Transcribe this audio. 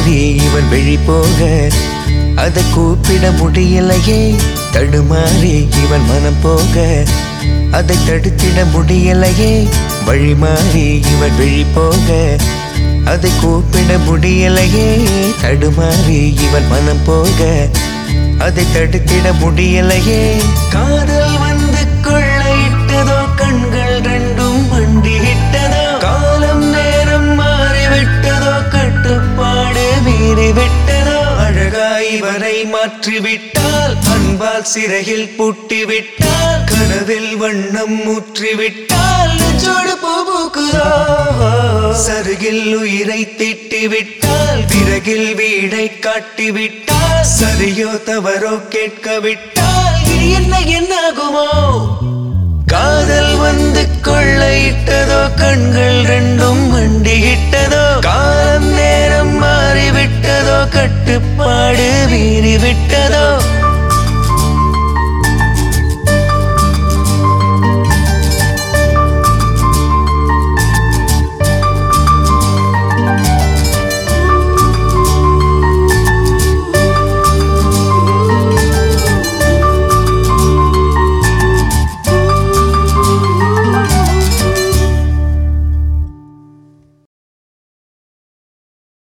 தடுமாறி இவன் விழி போக அதை கூப்பிட முடியலையே. தடுமாறி இவன் மனம் போக அதை தடுத்திட முடியலையே. வழி மாறி இவன் விழி போக அதை கூப்பிட முடியலையே. தடுமாறி இவன் மனம் போக அதை தடுத்திட முடியலையே. காதல் வந்து கொள்ளையிட்டதோ கண்கள் ரெண்டும் மண்டியிட்டதோ. காலம் நேரம் மாறிவிட்டதோ கட்டுப்பாடு மீறிவிட்டதோ. அழகாய் இவரை மாற்றிவிட்டால் அன்பால் சிறையில் பூட்டிவிட்டால் கனவில் வண்ணம் ஊற்றிவிட்டால் நெஞ்சோடு பூ பூக்குதோ. சருகில் உயிரை தீட்டிவிட்டால் விறகில் வீடை காட்டிவிட்டால் சரியோ தவறோ கேட்கவிட்டால் இது என்னாகுமோ. காதல் வந்து கொள்ளையிட்டதோ கண்கள் ரெண்டும் மண்டியிட்டதோ. காலம் நேரம் மாறிவிட்டதோ கட்டுப்பாடு மீறிவிட்டதோ.